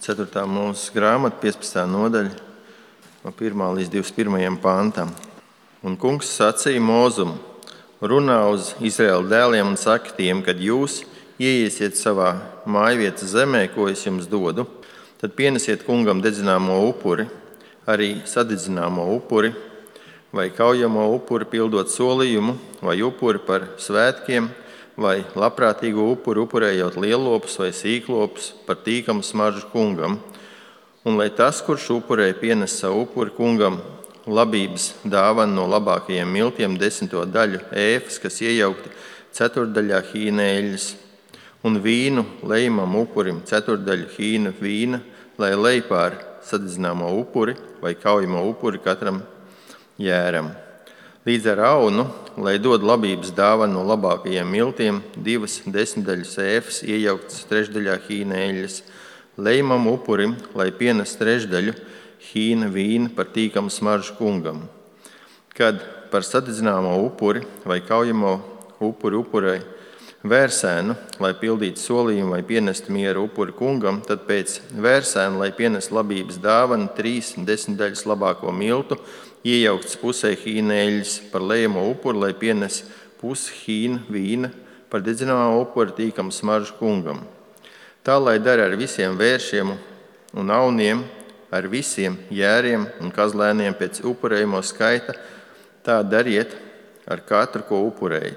4. mūzes grāmata, 15. nodaļa, no 1. līdz 21. pantam. Un kungs sacīja Mozum: runā uz Izraēla dēliem un saka tiem, kad jūs ieiesiet savā mājvietas zemē, ko es jums dodu, tad pienesiet kungam dedzināmo upuri, arī sadedzināmo upuri, vai kaujamo upuri pildot solījumu, vai upuri par svētkiem, vai labprātīgu upuri upurējot lielopus vai sīklopus par tīkamu smaržu kungam. Un lai tas, kurš upurēja, pienes savu upuri kungam labības dāvanu no labākajiem miltiem 10. daļu ēfas, kas iejaukti 4. hīna eļļas, un vīnu lejumam upurim 4. hīna vīna, lai lej pār sadedzināmo upuri vai kaujamo upuri katram jēram. Līdz ar aunu, lai dod labības dāvanu no labākajiem miltiem 2 10. ēfas iejauktas 3. hīna eļļas, lejumam upurim, lai pienes 3. hīna vīna par tīkamu smaržu kungam. Kad par sadedzināmo upuri vai kaujamo upuri upurei vērsēnu, lai pildītu solījumu vai pienestu mieru upuri kungam, tad pēc vērsēnu, lai pienestu labības dāvanu 3 10. labāko miltu, iejaukts pusē hīna eļļas par lejamo upuri, lai pienes pusi hīna vīna par dedzināmo upuri tīkamu smaržu kungam. Tā, lai dara ar visiem vēršiem un auniem, ar visiem jēriem un kazlēniem pēc upurējamo skaita, tā dariet ar katru, ko upurējat.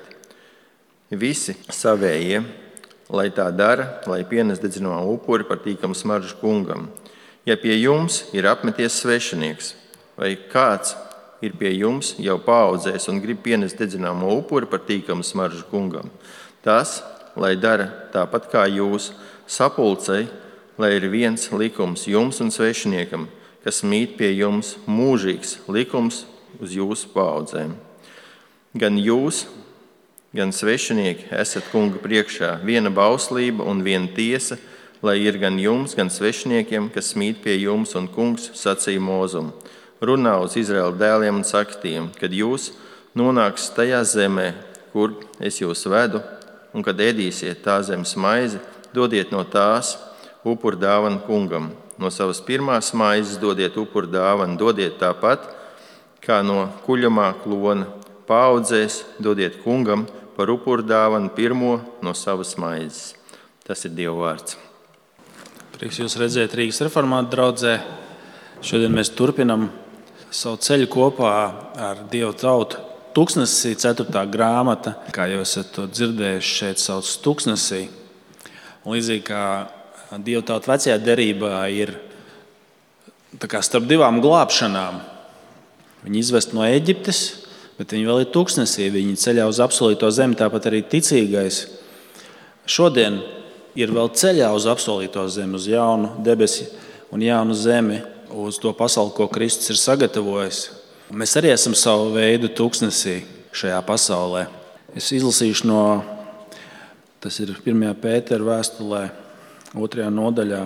Visi savējie, lai tā dara, lai pienes dedzināmo upuri par tīkamu smaržu kungam. Ja pie jums ir apmeties svešinieks, vai kāds ir pie jums jau paaudzējis un grib pienest dedzināmo upuri par tīkamu smaržu kungam, tas, lai dara tāpat kā jūs, sapulcei, lai ir viens likums jums un svešiniekam, kas mīt pie jums, mūžīgs likums uz jūsu paaudzēm. Gan jūs, gan svešinieki esat kunga priekšā, viena bauslība un viena tiesa, lai ir gan jums, gan svešiniekiem, kas mīt pie jums, un kungs sacīja Mozum: runā uz Izraēla dēliem un saka tiem, kad jūs nonāksiet tajā zemē, kur es jūs vedu, un kad ēdīsiet tā zemes maizi, dodiet no tās upuru dāvanu kungam. No savas pirmās maizes dodiet upuru dāvanu, dodiet tāpat, kā no kuļamā klona. Paaudzēs dodiet kungam par upuru dāvanu pirmo no savas maizes. Tas ir Dieva vārds. Prieks jūs redzēt Rīgas reformātu draudzē. Šodien mēs turpinam savu ceļu kopā ar Dievu tautu. Tuksnesī 4. grāmata, kā jau esat to dzirdējuši, šeit sauc Tuksnesī. Līdzīgi kā Dievu tauta vecajā derībā ir tā kā starp divām glābšanām. Viņi izvest no Eģiptes, bet viņi vēl ir Tuksnesī. Viņi ceļā uz apsolīto zemi, tāpat arī ticīgais. Šodien ir vēl ceļā uz apsolīto zemi, uz jaunu debesi un jaunu zemi, uz to pasauli, ko Kristus ir sagatavojis. Un mēs arī esam savu veidu Tuksnesī šajā pasaulē. Es izlasīšu tas ir 1. Pētera vēstulē, 2. nodaļā,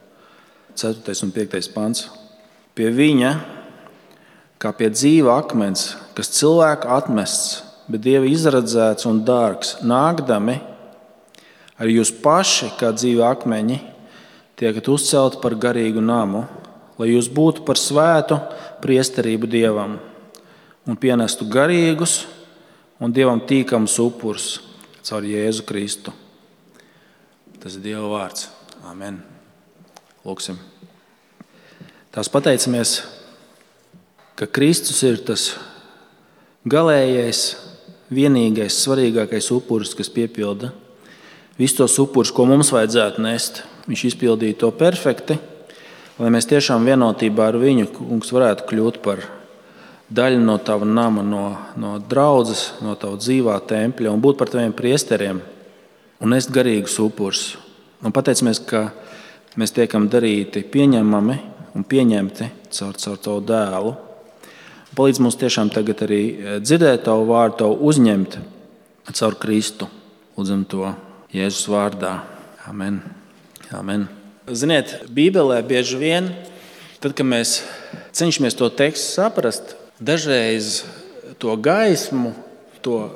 4. un 5. pants. Pie viņa, kā pie dzīva akmens, kas cilvēka atmests, bet Dieva izradzēts un dārgs, nākdami, arī jūs paši, kā dzīva akmeņi, tiekat uzcelti par garīgu namu, lai jūs būtu par svētu priesterību Dievam un pienestu garīgus un Dievam tīkamus upurus caur Jēzu Kristu. Tas ir Dieva vārds. Amen. Lūksim. Tās pateicamies, ka Kristus ir tas galējais, vienīgais, svarīgākais upuris, kas piepilda visus tos upurus, ko mums vajadzētu nest. Viņš izpildīja to perfekti, lai mēs tiešām vienotībā ar viņu, kungs, varētu kļūt par daļu no tava nama, no draudzes, no tava dzīvā tempļa un būt par taviem priesteriem un nest garīgus upurus. Un pateicamies, ka mēs tiekam darīti pieņemami un pieņemti caur tavu dēlu. Palīdz mums tiešām tagad arī dzirdēt tavu vārdu, tavu uzņemt caur Kristu. Lūdzam to Jēzus vārdā. Amen. Amen. Ziniet, Bībelē bieži vien, tad, kad mēs cenšamies to tekstu saprast, dažreiz to gaismu, to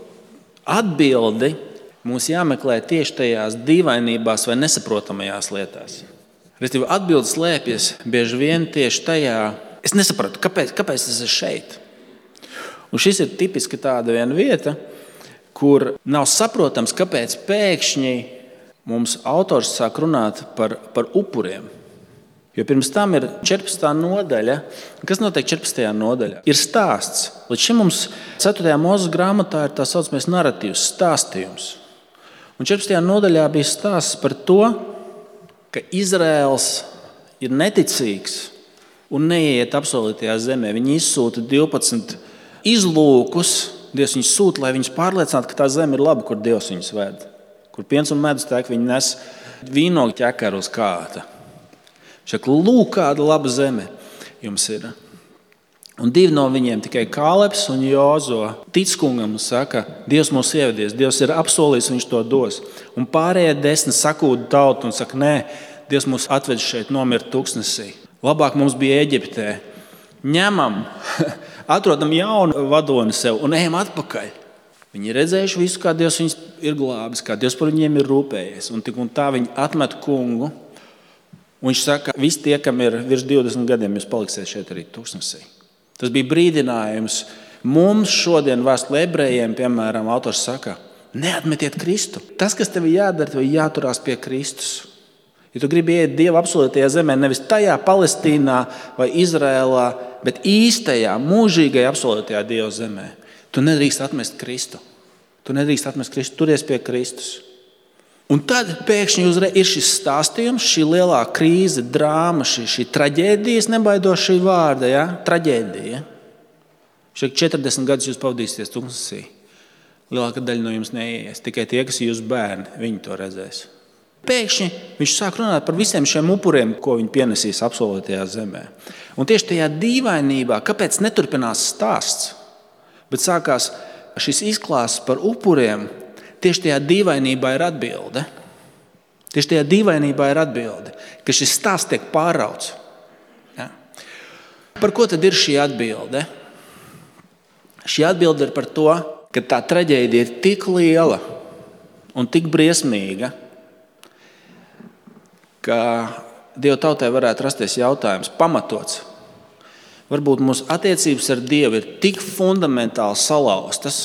atbildi mums jāmeklē tieši tajās dīvainībās vai nesaprotamajās lietās. Restīvi, atbildes slēpjas bieži vien tieši tajā. Es nesapratu, kāpēc tas ir šeit. Un šis ir tipiski tāda viena vieta, kur nav saprotams, kāpēc pēkšņi mums autors sāk runāt par upuriem. Jo pirms tam ir 14. nodaļa. Kas notiek 14. nodaļā? Ir stāsts. Līdz šim mums 4. Mūzes grāmatā ir tā saucamais naratīvs, stāstījums. Un 14. nodaļā bija stāsts par to, ka Izraels ir neticīgs un neieiet apsolītajā zemē. Viņi izsūta 12 izlūkus. Dievs viņus sūta, lai viņus pārliecinātu, ka tā zeme ir laba, kur Dievs viņus ved. Kur piens un medus tek, viņi nes vīnogu ķekaru uz kāta. Šaka, lūk, kāda laba zeme jums ir. Un 2 no viņiem, tikai Kālebs un Jozo, tic kungam un saka, Dievs mūs ievedies, Dievs ir apsolījis, viņš to dos. Un pārējie 10 sakūda tautu un saka, nē, Dievs mūs atved šeit nomirt tuksnesī. Labāk mums bija Eģiptē. Ņemam, atrodam jaunu vadoni sev un ejam atpakaļ. Viņi ir redzējuši visu, kā Dievs viņus ir glābis, kā Dievs par viņiem ir rūpējies. Un tik un tā viņi atmet kungu. Un viņš saka, visi tie, kam ir virs 20 gadiem, jūs paliksiet šeit arī tuksnesī. Tas bija brīdinājums. Mums šodien vēstulē ebrejiem, piemēram, autors saka, neatmetiet Kristu. Tas, kas tev jādara, tev jāturās pie Kristus. Ja tu gribi iet Dieva apsolītajā zemē, nevis tajā Palestīnā vai Izrēlā, bet īstajā, mūžīgajā apsolītajā Dieva zemē, tu nedrīkst atmest Kristu. Turies pie Kristus. Un tad pēkšņi ir šis stāstījums, šī lielā krīze, drāma, šī traģēdija, es nebaidos šī vārda, ja? Traģēdija. Šeit 40 gadus jūs pavadīsieties tuksnesī. Lielākā daļa no jums neies, tikai tie, kas ir jūsu bērni, viņi to redzēs. Pēkšņi viņš sāk runāt par visiem šiem upuriem, ko viņi pienesīs apsolītajā zemē. Un tieši tajā dīvainībā, kāpēc neturpinās stāsts, bet sākās šis izklāsts par upuriem, tieši tajā dīvainībā ir atbilde. Ka šis stāsts tiek pārauts. Ja? Par ko tad ir šī atbilde? Šī atbilde ir par to, ka tā traģēdija ir tik liela un tik briesmīga, ka Dieva tautai varētu rasties jautājums, pamatots. Varbūt mūsu attiecības ar Dievu ir tik fundamentāli salauztas,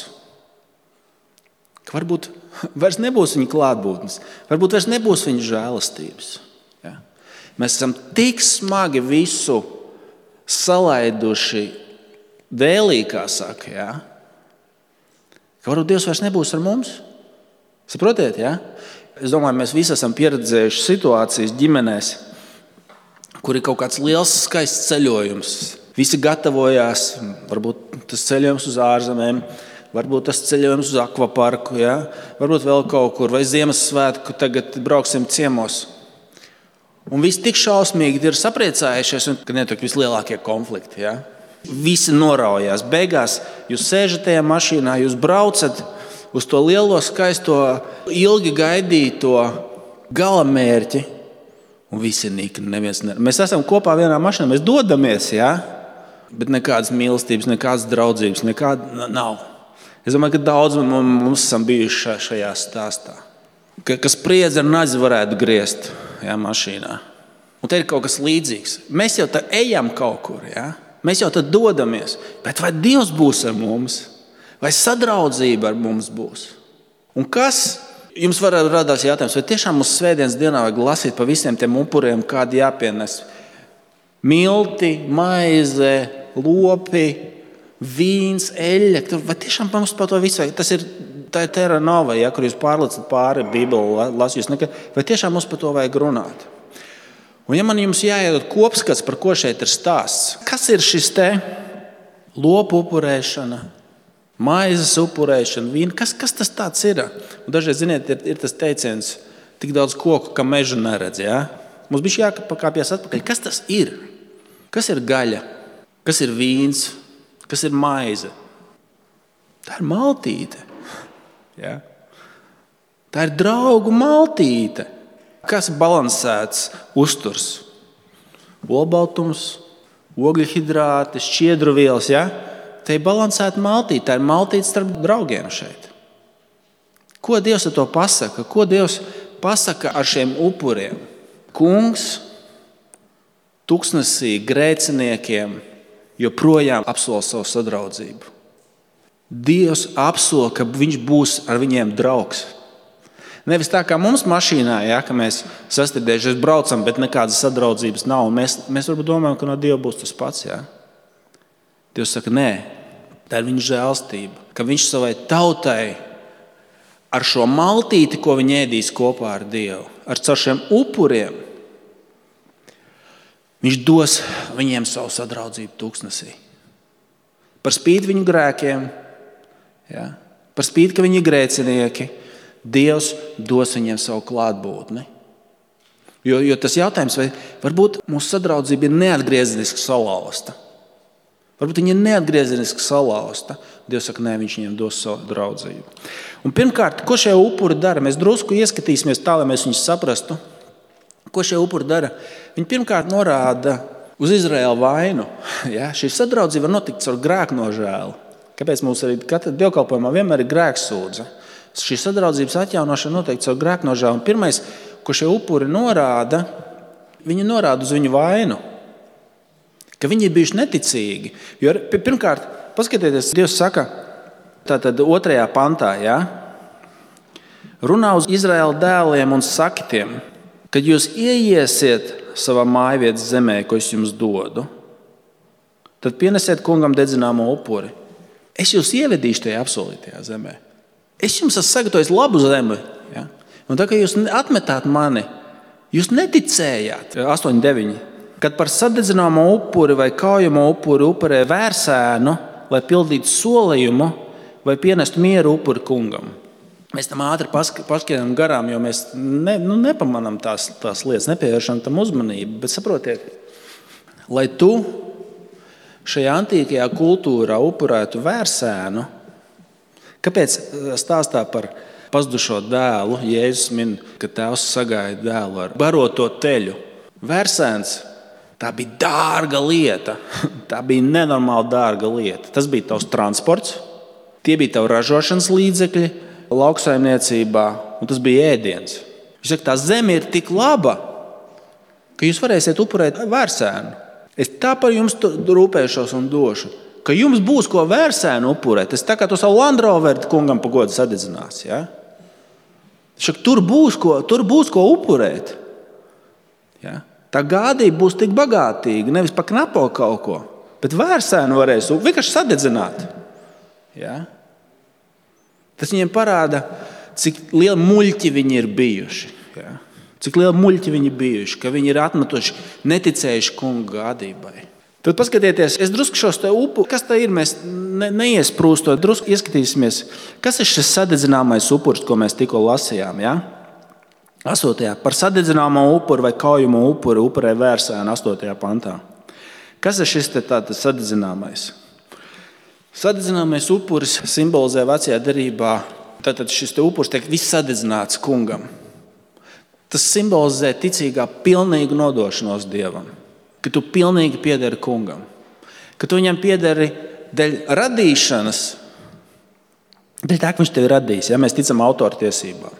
ka varbūt vairs nebūs viņa klātbūtnes, varbūt vairs nebūs viņa žēlastības. Ja? Mēs esam tik smagi visu salaiduši dēlī, kā saka, ja? Ka varbūt Dievs vairs nebūs ar mums. Saprotiet, ja? Es domāju, mēs visi esam pieredzējuši situācijas ģimenēs, kur ir kaut kāds liels skaists ceļojums. Visi gatavojās, varbūt tas ceļojums uz ārzemēm, varbūt tas ceļojums uz akvaparku, ja? Varbūt vēl kaut kur, vai Ziemassvētku tagad brauksim ciemos. Un visi tik šausmīgi ir sapriecājušies, ka netiek vislielākie konflikti. Ja? Visi noraujās. Beigās jūs sēžat tajā mašīnā, jūs braucat uz to lielo, skaisto, ilgi gaidīto galamērķi, un visi ir nikni, neviens ne. Mēs esam kopā vienā mašīnā, mēs dodamies, ja? Bet nekādas mīlestības, nekādas draudzības, nekāda nav. Es domāju, ka daudz mums esam bijuši šajā stāstā. Ka spriedzi ar nazi varētu griezt, ja, mašīnā. Un te ir kaut kas līdzīgs. Mēs jau tā ejam kaut kur, ja? Mēs jau tad dodamies. Bet vai Dievs būs ar mums? Vai sadraudzība ar mums būs? Un kas? Jums varētu radās jautājums, vai tiešām mums svētdienas dienā vajag lasīt par visiem tiem upuriem, kādi jāpienes? Milti, maize, lopi, vīns, eļļa. Vai tiešām mums par to visu vajag? Tā ir terra nova, ja, kur jūs pārlacat pāri Bībeli, lasījus. Vai tiešām mums par to vajag runāt? Un ja man jums jāiedod kopskats, par ko šeit ir stāsts, kas ir šis te lopu upurēšana, maizes upurēšana, vīna, kas tas tāds ir? Un dažreiz, ziniet, ir tas teiciens, tik daudz koku, ka mežu neredz. Ja? Mums bija jāpakāpjas atpakaļ. Kas tas ir? Kas ir gaļa? Kas ir vīns? Kas ir maize? Tā ir maltīte. Ja? Tā ir draugu maltīte. Kas ir balansēts uzturs? Olbaltums, ogļhidrāti, šķiedruvielas. Ja? Tā ir balansēta maltīte. Tā ir maltīte starp draugiem šeit. Ko Dievs ar to pasaka? Ko Dievs pasaka ar šiem upuriem? Kungs tuksnesī grēciniekiem joprojām apsola savu sadraudzību. Dievs apsola, ka viņš būs ar viņiem draugs. Nevis tā kā mums mašīnā, ja, ka mēs sastirdējušies braucam, bet nekādas sadraudzības nav. Mēs varbūt domājam, ka no Dieva būs tas pats. Ja. Dievs saka, nē, tā ir viņa žēlstība, ka viņš savai tautai ar šo maltīti, ko viņi ēdīs kopā ar Dievu, ar šiem upuriem, viņš dos viņiem savu sadraudzību tuksnesī. Par spīti viņu grēkiem, ja, par spīti, ka viņi ir grēcinieki, Dievs dos viņiem savu klātbūtni. Jo tas jautājums, vai varbūt mūsu sadraudzība ir neatgriezeniski salauzta. Varbūt viņa ir neatgriezeniski salauzta. Dievs saka, nē, viņš viņiem dos savu draudzību. Un pirmkārt, ko šie upuri dara? Mēs drusku ieskatīsimies tā, lai mēs viņus saprastu. Ko šie upuri dara? Viņi pirmkārt norāda uz Izraēlu vainu. Ja? Šī sadraudzība var notikt ar grēku nožēlu. Kāpēc mums arī katra dievkalpojumā vienmēr ir grēksūdze? Šī sadraudzības atjaunošana noteikti caur grēknožēlu. Pirmais, ko šie upuri norāda, viņi norāda uz viņu vainu, ka viņi ir bijuši neticīgi. Jo pirmkārt, paskatieties, Dievs saka, tātad 2. pantā, ja? Runā uz Izraēla dēliem un saki tiem, kad jūs ieiesiet savā mājvietas zemē, ko es jums dodu, tad pienesiet kungam dedzināmo upuri. Es jūs ievedīšu tajā apsolītajā zemē. Es jums esmu sagatavojis labu zemi. Ja? Un tā kā jūs atmetāt mani, jūs neticējāt. 8,9. Kad par sadedzināmo upuri vai kaujamo upuri upurē vērsēnu, lai pildītu solījumu vai pienestu mieru upuri kungam. Mēs tam ātri paskatām garām, jo mēs nepamanām tās lietas, nepievēršam tam uzmanību. Bet saprotiet, lai tu šajā antīkajā kultūrā upurētu vērsēnu, kāpēc stāstā par pazudušo dēlu Jēzus min, ka tēvs sagaida dēlu ar baroto teļu? Vērsēns, tā bija dārga lieta. Tā bija nenormāli dārga lieta. Tas bija tavs transports, tie bija tavi ražošanas līdzekļi lauksaimniecībā, un tas bija ēdiens. Viņš saka, tā zeme ir tik laba, ka jūs varēsiet upurēt vērsēnu. Es tā par jums rūpēšos un došu. Ka jums būs ko vērsēnu upurēt. Tas tā kā tu savu Land Roveru kungam pa godu sadedzinās. Ja? Tur būs ko upurēt. Ja? Tā gādība būs tik bagātīga, nevis pa knapo kaut ko, bet vērsēnu varēs vienkārši sadedzināt. Ja? Tas viņiem parāda, cik lieli muļķi viņi ir bijuši. Ja? Cik lieli muļķi viņi bijuši, ka viņi ir atmetuši, neticējuši kunga gādībai. Tad paskatieties, es drusku šos te upuri, kas tā ir, mēs neiesprūstot, drusku ieskatīsimies, kas ir šis sadedzināmais upuris, ko mēs tikko lasījām, ja? 8. par sadedzināmo upuri vai kaujamo upuri upurē vērsēnu 8. pantā. Kas ir šis te tātad sadedzināmais? Sadedzināmais upuris simbolizē vecajā derībā, tātad šis te upuris tiek viss sadedzināts kungam. Tas simbolizē ticīgā pilnīgu nodošanos Dievam. Ka tu pilnīgi piederi kungam. Ka tu viņam piederi dēļ radīšanas, dēļ tā, ka viņš tevi radīs. Ja? Mēs ticam autortiesībām.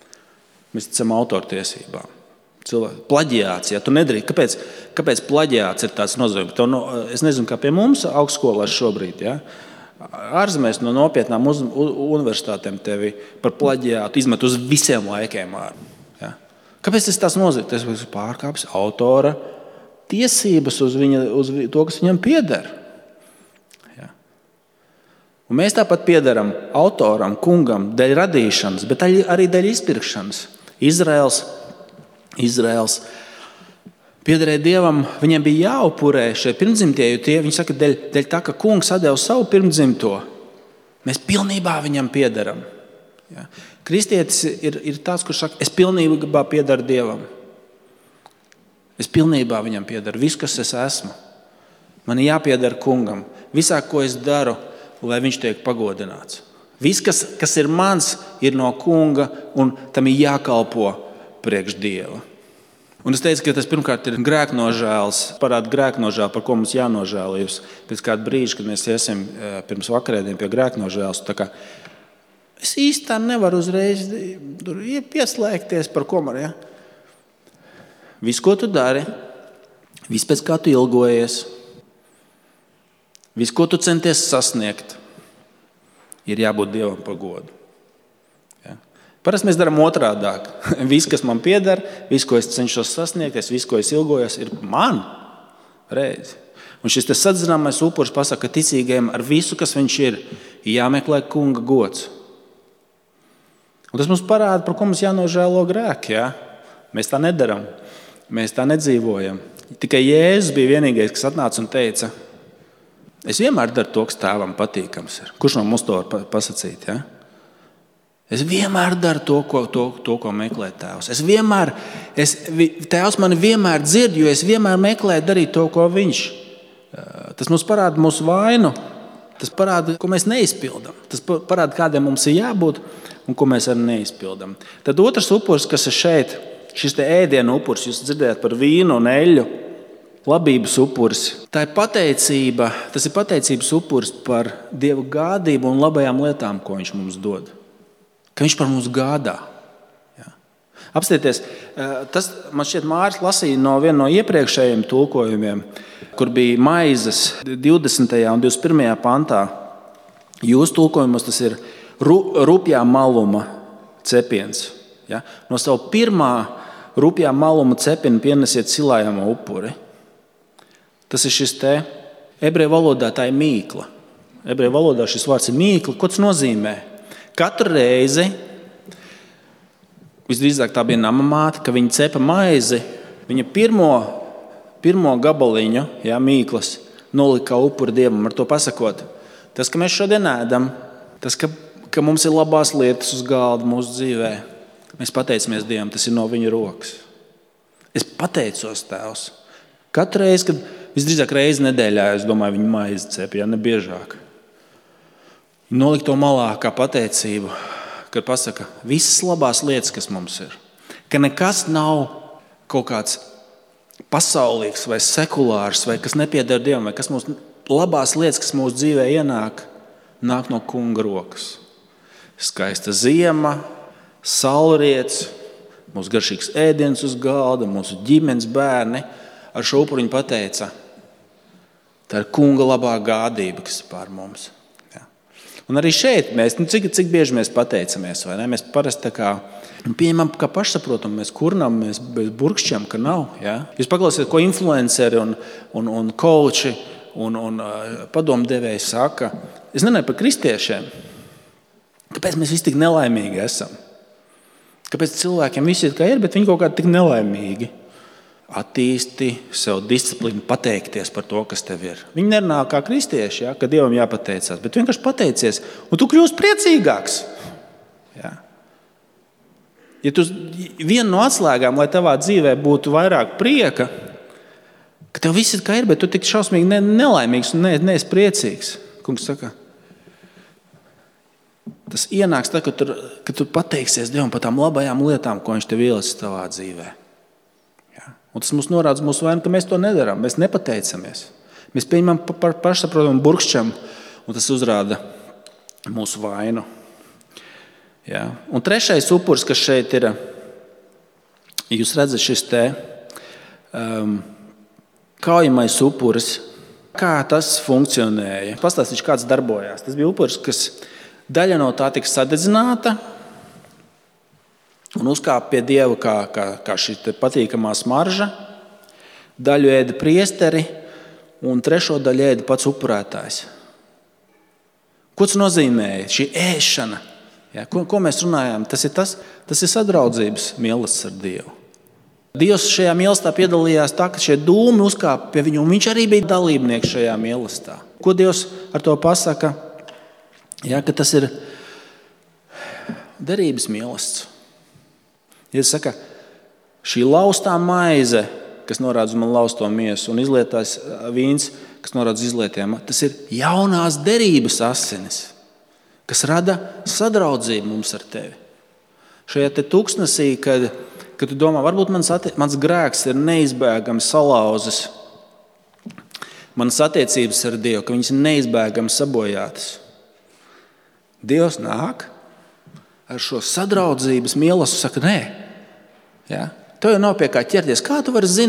Plaģiāts, ja tu nedrīkst. Kāpēc plaģiāts ir tāds nozīmīgs? Es nezinu, kā pie mums augstskolās šobrīd. Ja? Ārzemēs no nopietnām universitātēm tevi par plaģiātu izmet uz visiem laikiem. Ja? Kāpēc tas tāds nozīmīgs? Tas pārkāpis autora tiesības uz to, kas viņam pieder. Ja. Un mēs tāpat piederam autoram, kungam, dēļ radīšanas, bet arī dēļ izpirkšanas. Izraels piederēja Dievam, viņiem bija jāupurē šie pirmdzimtie, jo viņi saka, dēļ tā, ka kungs atdeva savu pirmdzimto, mēs pilnībā viņam piederam. Ja. Kristietis ir tāds, kurš saka, es pilnībā piederu Dievam. Es pilnībā viņam piederu. Viss, kas es esmu, man ir jāpieder kungam. Visā, ko es daru, lai viņš tiek pagodināts. Viss, kas ir mans, ir no kunga, un tam ir jākalpo priekš Dieva. Un es teicu, ka tas pirmkārt ir grēknožēls, parāda grēknožēlu, par ko mums jānožēlības. Pēc kāda brīža, kad mēs iesim pirms vakarēdien pie grēknožēlas, tā kā es īsti tā nevaru uzreiz pieslēgties par ko man, ja? Viss, ko tu dari, viss, pēc kā tu ilgojies, viss, ko tu centies sasniegt, ir jābūt Dievam par godu. Ja? Parasti mēs darām otrādāk. Viss, kas man pieder, viss, ko es cenšos sasniegt, viss, ko es ilgojos, ir man reizi. Un šis sadzināmais upuris pasaka, ka ticīgajiem ar visu, kas viņš ir, jāmeklē kunga gods. Un tas mums parāda, par ko mums jānožēlo grēki. Ja? Mēs tā nedaram, mēs tā nedzīvojam. Tikai Jēzus bija vienīgais, kas atnāca un teica, es vienmēr daru to, kas tēvam patīkams ir. Kurš no mums to var pasakīt? Ja? Es vienmēr daru to, ko meklē tēvs. Tēvs mani vienmēr dzird, jo es vienmēr meklēju darīt to, ko viņš. Tas mums parāda mūsu vainu. Tas parāda, ko mēs neizpildām. Tas parāda, kādiem mums ir jābūt un ko mēs arī neizpildām. Tad otrs upuris, kas ir šeit, šis ēdienu upuris, jūs dzirdējat par vīnu un eļļu, labības upuris. Tā ir pateicība, tas ir pateicības upuris par Dieva gādību un labajām lietām, ko viņš mums dod. Ka viņš par mums gādā. Ja. Apstieties, tas man šķiet Māris lasīja no viena no iepriekšējiem tulkojumiem, kur bija maizes 20. un 21. pantā. Jūsu tulkojumos tas ir rupjā maluma cepiens. Ja? No savu pirmā rupjā maluma cepina pienesiet cilājamo upuri. Tas ir šis te, ebreju valodā tā ir mīkla. Ebreju valodā šis vārds ir mīkla. Ko tas nozīmē? Katru reizi, visdrīzāk tā bija namamāte, ka viņa cepa maizi, viņa pirmo gabaliņu, ja, mīklas, nolika upuri Dievam, ar to pasakot. Tas, ka mēs šodien ēdam, tas, ka mums ir labās lietas uz galda mūsu dzīvē, mēs pateicamies Dievam, tas ir no viņa rokas. Es pateicos, Tēvs. Katru reizi, kad visdrīzāk reizi nedēļā, es domāju, viņa maizi cep, ja ne biežāk. Nolikt to malā kā pateicību, kad pasaka visas labās lietas, kas mums ir. Ka nekas nav kaut kāds pasaulīgs vai sekulārs, vai kas nepieder Dievam, vai kas mums labās lietas, kas mūsu dzīvē ienāk, nāk no kunga rokas. Skaista ziema, saulriets, mūsu garšīgs ēdiens uz galda, mūsu ģimenes bērni ar šo upuriņu pateica, tā ir kunga labā gādība, kas ir pār mums. Un arī šeit, cik bieži mēs pateicamies, vai ne? Mēs parasti tā kā pieņemam, kā pašsaprotam, mēs kurnam, mēs burkšķam, ka nav. Ja? Jūs paklausieties, ko influenceri un coachi un padomdevēji saka. Es nenāju par kristiešiem. Kāpēc mēs visi tik nelaimīgi esam? Kāpēc cilvēkiem visi ir kā ir, bet viņi kaut kā tik nelaimīgi? Attīsti sev disciplīnu, pateikties par to, kas tev ir. Viņi nerunā kā kristieši, ja, ka Dievam jāpateicās, bet vienkārši pateicies, un tu kļūsi priecīgāks. Ja. Ja tu viena no atslēgām, lai tavā dzīvē būtu vairāk prieka, ka tev viss ir kā ir, bet tu tik šausmīgi nelaimīgs un neesi priecīgs. Kungs saka, tas ienāks tā, ka tu pateiksies Dievam par tām labajām lietām, ko viņš tev ielicis tavā dzīvē. Un tas mums norāda mūsu vainu, ka mēs to nedarām. Mēs nepateicamies. Mēs pieņemam par pašsaprotamu burkšķam, un tas uzrāda mūsu vainu. Ja. Un trešais upuris, kas šeit ir, jūs redzat šis te kaujamais upuris. Kā tas funkcionēja? Pastāstīšu, kāds darbojās. Tas bija upuris, kas daļa no tā tika sadedzināta, un uzkāpa pie Dieva kā šī patīkamā smarža. Daļu ēda priesteri un trešo daļu ēda pats upurētājs. Ko tas nozīmēja? Šī ēšana. Ja, ko mēs runājām? Tas ir sadraudzības mīlestības ar Dievu. Dievs šajā mīlestībā piedalījās tā, ka šie dūmi uzkāpa pie viņu, un viņš arī bija dalībnieks šajā mīlestībā. Ko Dievs ar to pasaka? Ja, ka tas ir derības mīlestības. Jēzus saka, šī laustā maize, kas norāda uz man lausto miesu, un izlietās vīns, kas norāda uz izlietiem, tas ir jaunās derības asinis, kas rada sadraudzību mums ar tevi. Šajā te tuksnesī, kad tu domā, varbūt mans grēks ir neizbēgami salauzis, manas attiecības ar Dievu, ka viņas ir neizbēgami sabojātas. Dievs nāk ar šo sadraudzības mīlestību, saka, nē. Ja? Tev jau nav pie kā ķerties. Kā tu vari zināt?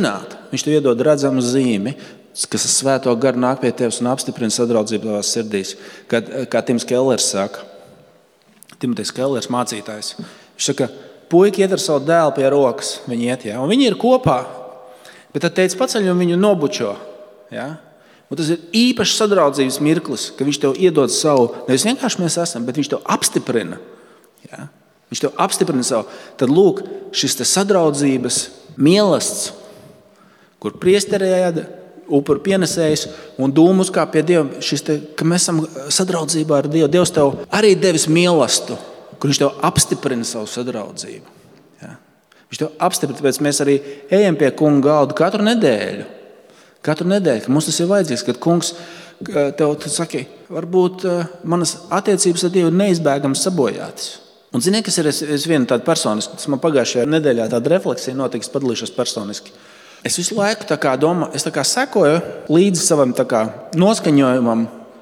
viņš tev iedod redzamu zīmi, kas ar svēto garu nāk pie tevis un apstiprina sadraudzību tavās sirdīs. Kā Tims Kellers saka, Timotejs Kellers mācītājs, viņš saka, puiki iet ar savu dēlu pie rokas, viņi iet, ja? Un viņi ir kopā, bet tad teica paceļ un viņu nobučo. Ja? Un tas ir īpašs sadraudzības mirklis, ka viņš tev iedod savu, nevis vienkārši mēs esam, bet viņš tev apstiprina. Ja? Viņš tev apstiprina savu. Tad lūk, šis te sadraudzības mielasts, kur priesterē ēda, upuru pienesējs un dūmus kā pie Dieva, ka mēs esam sadraudzībā ar Dievu. Dievs tev arī devis mielastu, kur viņš tev apstiprina savu sadraudzību. Ja? Viņš tev apstiprina, tāpēc mēs arī ejam pie kunga galda katru nedēļu, ka mums tas ir vajadzīgs, kad kungs tev saka, varbūt manas attiecības ar Dievu ir neizbēgams sabojātas. Un ziniet, kas ir es viena tāda personiski, tas man pagājušajā nedēļā tāda refleksija notiks, padalīšos personiski. Es visu laiku domāju, es sekoju līdzi savam noskaņojumam.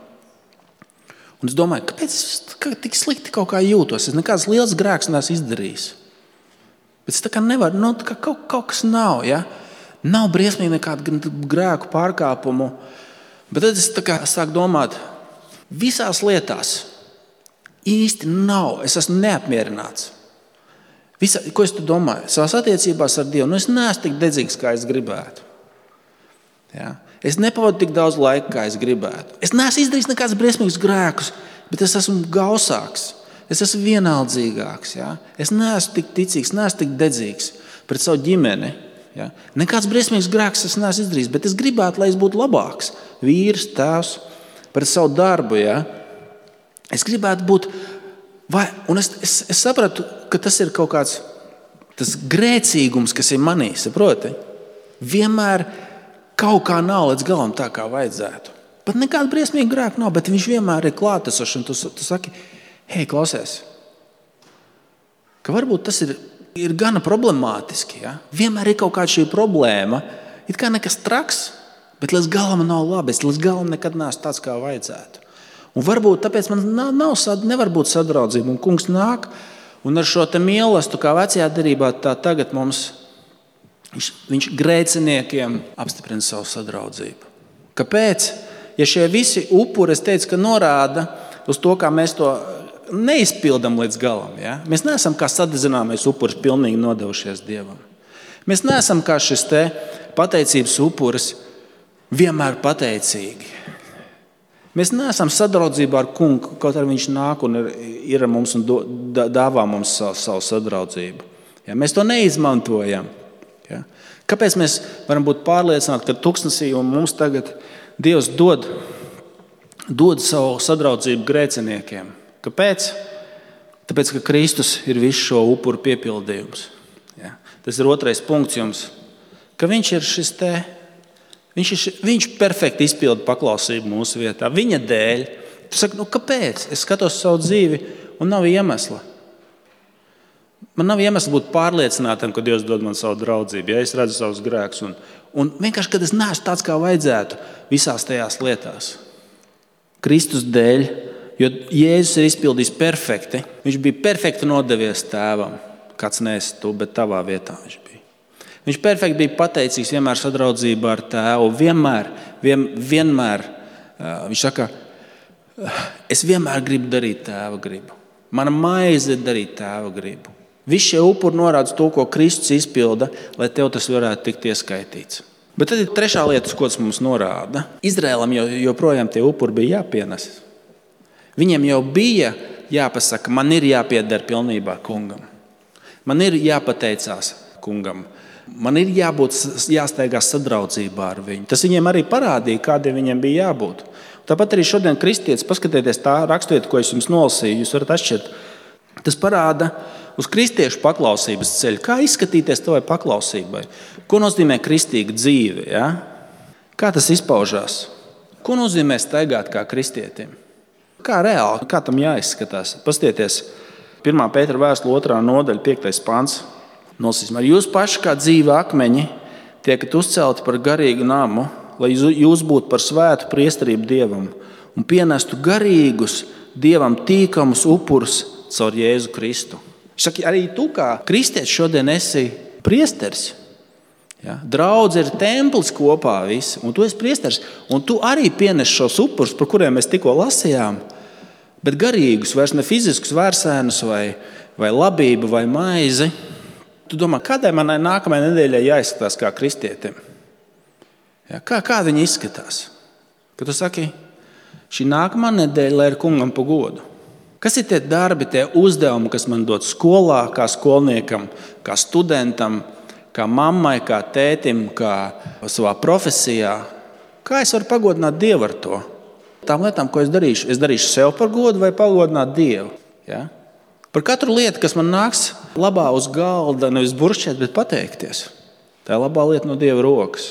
Un es domāju, kāpēc es tik slikti kaut kā jūtos? Es nekāds liels grēks neesmu izdarījis. Bet es nevaru, kaut kas nav, ja? Nav briesmīgi nekādu grēku pārkāpumu. Bet tad es sāku domāt, visās lietās īsti nav, es esmu neapmierināts. Ko es domāju? Savās attiecībās ar Dievu, es neesmu tik dedzīgs, kā es gribētu. Ja? Es nepavadu tik daudz laika, kā es gribētu. Es neesmu izdarījis nekādus briesmīgus grēkus, bet es esmu gausāks, es esmu vienaldzīgāks. Ja? Es neesmu tik ticīgs, neesmu tik dedzīgs pret savu ģimeni. Ja? Nekāds briesmīgs grēks es neesmu izdarījis, bet es gribētu, lai es būtu labāks. Vīrs, tēvs, pret savu darbu. Ja? Es gribētu būt... Un es sapratu, ka tas ir kaut kāds tas grēcīgums, kas ir manī, saproti? Vienmēr kaut kā nav līdz galam tā, kā vajadzētu. Pat nekāda briesmīga grēka nav, bet viņš vienmēr ir klātesošs. Un tu saki, hei, klausies, ka varbūt tas ir gana problemātiski. Ja? Vienmēr ir kaut kāda šī problēma, it kā nekas traks, bet līdz galam nav labi, es līdz galam nekad neesmu tāds, kā vajadzētu. Un varbūt tāpēc man nevar būt sadraudzība. Un kungs nāk un ar šo te mielastu, kā vecajā derībā, tā tagad mums viņš grēciniekiem apstiprina savu sadraudzību. Kāpēc? Ja šie visi upuri, es teicu, ka norāda uz to, kā mēs to neizpildam līdz galam. Ja? Mēs neesam kā sadedzināmais upuris pilnīgi nodevušies Dievam. Mēs neesam kā šis te pateicības upuris vienmēr pateicīgi. Mēs neesam sadraudzībā ar kungu, kaut arī viņš nāk un ir ar mums un dāvā mums savu sadraudzību. Ja, mēs to neizmantojam. Ja. Kāpēc mēs varam būt pārliecināti, ka tuksnesī un mums tagad Dievs dod savu sadraudzību grēciniekiem? Kāpēc? Tāpēc, ka Kristus ir visu šo upuru piepildījums. Ja. Tas ir otrais punkts jums, ka viņš ir šis te... Viņš perfekti izpilda paklausību mūsu vietā. Viņa dēļ. Tu saki, kāpēc? Es skatos savu dzīvi un nav iemesla. Man nav iemesla būt pārliecinātam, ka Dievs dod man savu draudzību, ja es redzu savus grēkus. Un vienkārši, kad es neesmu tāds, kā vajadzētu visās tajās lietās. Kristus dēļ, jo Jēzus ir izpildījis perfekti. Viņš bija perfekti nodevies tēvam. Kāds neesi tu, bet tavā vietā viņš bija. Viņš perfekti bija pateicīgs vienmēr sadraudzībā ar tēvu. Vienmēr viņš saka, es vienmēr gribu darīt tēva gribu. Mana maize ir darīt tēva gribu. Visi šie upuri norāda to, ko Kristus izpilda, lai tev tas varētu tikt ieskaitīts. Bet tad ir trešā lieta, ko tas mums norāda. Izraēlam joprojām tie upuri bija jāpienes. Viņiem jau bija jāpasaka, man ir jāpieder pilnībā kungam. Man ir jāpateicās kungam. Man ir jāsteigās sadraudzībā ar viņu. Tas viņiem arī parādīja, kādiem viņiem bija jābūt. Tāpat arī šodien kristietis, paskatieties tā raksturiet, ko es jums nolasīju, jūs varat atšķirt. Tas parāda uz kristiešu paklausības ceļu. Kā izskatīties tavai paklausībai? Ko nozīmē kristīga dzīve? Ja? Kā tas izpaužās? Ko nozīmē staigāt kā kristietim? Kā reāli? Kā tam jāizskatās? Paskatieties, 1. Pētera vēstule 2. nodaļa, 5. pants. Nolasīsim. Ar jūs paši kā dzīvi akmeņi tiekat uzcelti par garīgu namu, lai jūs būtu par svētu priesterību Dievam un pienestu garīgus Dievam tīkamus upurus caur Jēzu Kristu. Saka, arī tu kā kristietis šodien esi priesteris. Ja? Draudze ir templis kopā visi, un tu esi priesteris, un tu arī pienes šos upurus, par kuriem mēs tikko lasījām, bet garīgus, vairs ne fiziskus vērsēnus vai labību vai maizi. Tu domā, kādai manai nākamajai nedēļai jāizskatās kā kristietim? Ja? Kā viņi izskatās? Kad tu saki, šī nākamā nedēļa, lai ir kungam pa godu. Kas ir tie darbi, tie uzdevumi, kas man dod skolā, kā skolniekam, kā studentam, kā mammai, kā tētim, kā savā profesijā? Kā es varu pagodināt Dievu ar to? Tām lietām, ko es darīšu sev par godu vai pagodināt Dievu. Ja? Par katru lietu, kas man nāks labā uz galda, nevis buršķēt, bet pateikties. Tā ir labā lieta no Dieva rokas.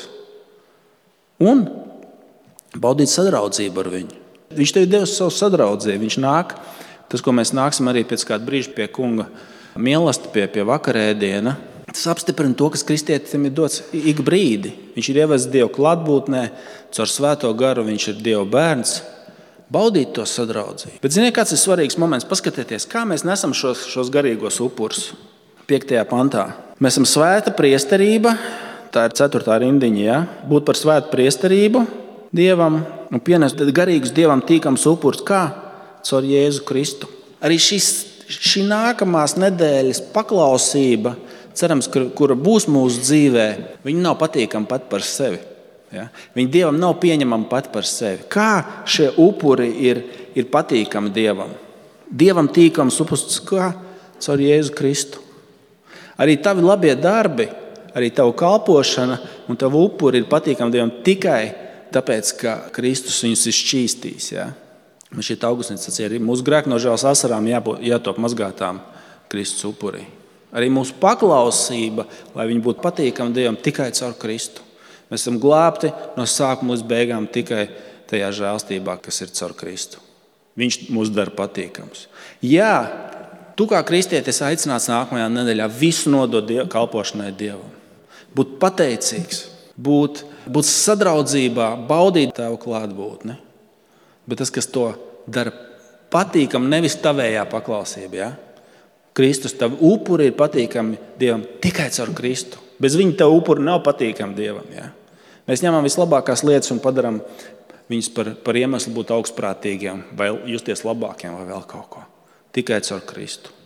Un baudīt sadraudzību ar viņu. Viņš tev ir devis savu sadraudzību. Viņš nāk, tas, ko mēs nāksim arī pēc kāda brīža pie kunga mīlestība, pie vakarēdiena. Tas apstiprina to, kas kristietim ir dots ik brīdi. Viņš ir ievests Dieva klātbūtnē, caur Svēto garu viņš ir Dieva bērns. Baudīt to sadraudzību. Bet ziniet, kāds ir svarīgs moments? Paskatieties, kā mēs nesam šos garīgos upurus. 5. pantā. Mēs esam svēta priesterība, tā ir 4. rindiņa, ja? Būt par svētu priesterību Dievam un pienest garīgus Dievam tīkams upurs. Kā? Caur Jēzu Kristu. Arī šī nākamās nedēļas paklausība, cerams, kura būs mūsu dzīvē, viņa nav patīkama pat par sevi. Ja? Viņa Dievam nav pieņemama pat par sevi. Kā šie upuri ir patīkami Dievam? Dievam tīkams upurs kā? Caur Jēzu Kristu. Arī tavi labie darbi, arī tavu kalpošana un tavu upuri ir patīkami Dievam tikai tāpēc, ka Kristus viņus ir šķīstījis. Ja? Man šķiet, Augustīns sacīja, arī mūsu grēknožēlas asarām jātop mazgātām Kristus upurī. Arī mūsu paklausība, lai viņi būtu patīkami Dievam tikai caur Kristu. Mēs esam glābti no sākuma līdz beigām tikai tajā žēlstībā, kas ir caur Kristu. Viņš mūs dara patīkams. Jā, tu kā kristietis aicināts nākamajā nedēļā visu nodot kalpošanai Dievam. Būt pateicīgs, būt sadraudzībā, baudīt tavu klātbūtni. Bet tas, kas to dara patīkam, nevis tavējā paklausība. Ja? Kristus, tavi upuri ir patīkami Dievam tikai caur Kristu. Bez viņa tavu upuri nav patīkami Dievam. Ja? Mēs ņemam vislabākās lietas un padaram viņus par iemeslu būt augstprātīgiem vai justies labākiem vai vēl kaut ko. Tikai caur Kristu.